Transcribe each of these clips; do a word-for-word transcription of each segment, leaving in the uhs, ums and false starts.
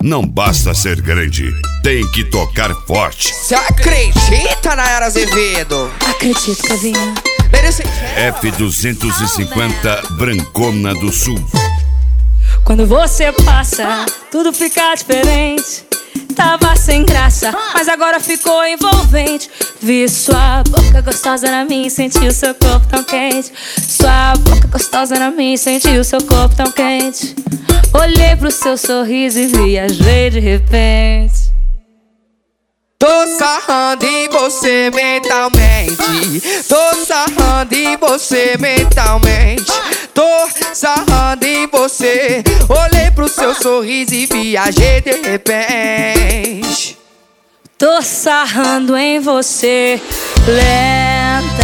não basta ser grande, tem que tocar forte. Você acredita, Nayara Azevedo? Acredito, Kevinho. F duzentos e cinquenta Brancona do Sul. Quando você passa, tudo fica diferente. Tava sem graça, mas agora ficou envolvente. Vi sua boca gostosa na minha e senti o seu corpo tão quente. Sua boca gostosa na minha e senti o seu corpo tão quente. Olhei pro seu sorriso e viajei de repente. Tô sarrando em você mentalmente. Tô sarrando em você mentalmente. Tô sarrando em você. Olhei pro seu sorriso e viajei de repente. Tô sarrando em você lentamente.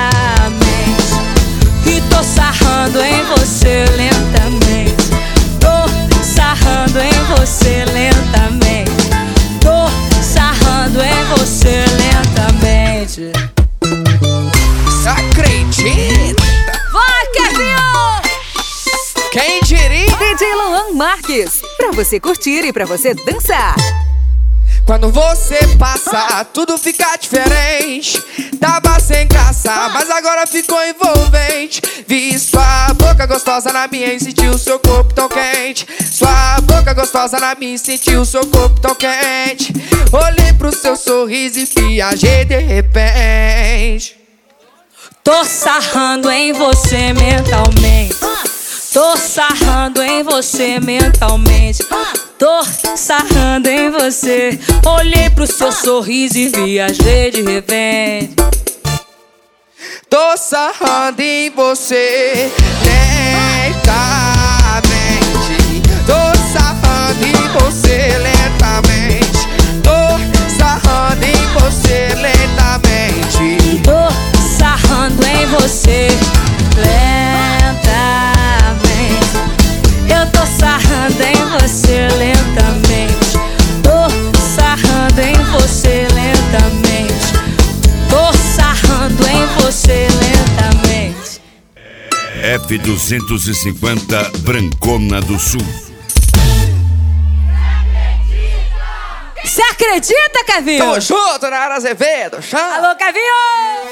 E tô sarrando em você lentamente. Tô sarrando em você lentamente. Tô sarrando em você lentamente. Você acredita? Vai, Kevinho! Quem diria? D J Luan Marques, pra você curtir e pra você dançar. Quando você passa, tudo fica diferente. Tava sem graça, mas agora ficou envolvente. Vi sua boca gostosa na minha e senti o seu corpo tão quente. Sua boca gostosa na minha e senti o seu corpo tão quente. Olhei pro seu sorriso e viajei de repente. Tô sarrando em você mentalmente. Tô sarrando em você mentalmente. Tô sarrando em você. Olhei pro seu sorriso e viajei de repente. Tô sarrando em você lentamente. Tô sarrando em você lentamente. Tô sarrando em você lentamente. Tô sarrando em você lentamente. Eu tô sarrando em você lentamente. Tô sarrando em você lentamente. Tô sarrando em você lentamente. F duzentos e cinquenta Brancona do Sul. Você acredita, Kevinho? Tamo junto, Nayara Azevedo. Chama. Alô, Kevinho!